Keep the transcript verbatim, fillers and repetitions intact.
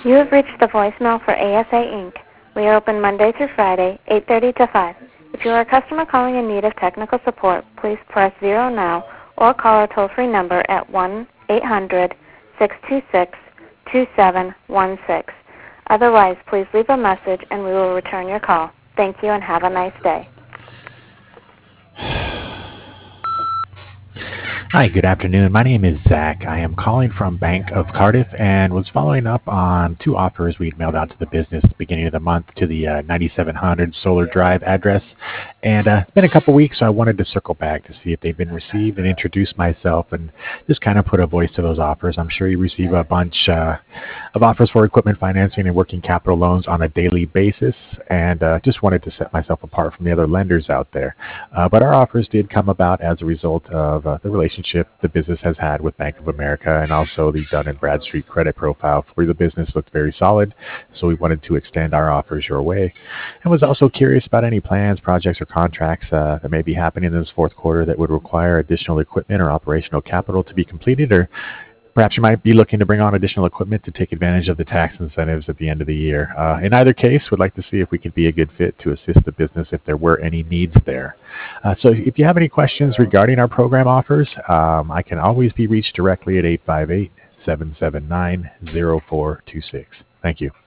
You have reached the voicemail for A S A Incorporated. We are open Monday through Friday, eight thirty to five. If you are a customer calling in need of technical support, please press zero now or call our toll-free number at one eight hundred six two six two seven one six. Otherwise, please leave a message and we will return your call. Thank you and have a nice day. Hi, good afternoon. My name is Zach. I am calling from Bank of Cardiff and was following up on two offers we'd mailed out to the business at the beginning of the month to the uh, ninety-seven hundred Solar Drive address. And uh, it's been a couple weeks, so I wanted to circle back to see if they've been received and introduce myself and just kind of put a voice to those offers. I'm sure you receive a bunch uh, of offers for equipment financing and working capital loans on a daily basis, and uh, just wanted to set myself apart from the other lenders out there. Uh, but our offers did come about as a result of uh, the relationship the business has had with Bank of America, and also the Dun and Bradstreet credit profile for the business looked very solid, so we wanted to extend our offers your way. And was also curious about any plans, projects, or contracts uh, that may be happening in this fourth quarter that would require additional equipment or operational capital to be completed, or perhaps you might be looking to bring on additional equipment to take advantage of the tax incentives at the end of the year. Uh, in either case, we'd like to see if we could be a good fit to assist the business if there were any needs there. Uh, so if you have any questions regarding our program offers, um, I can always be reached directly at eight five eight, seven seven nine, zero four two six. Thank you.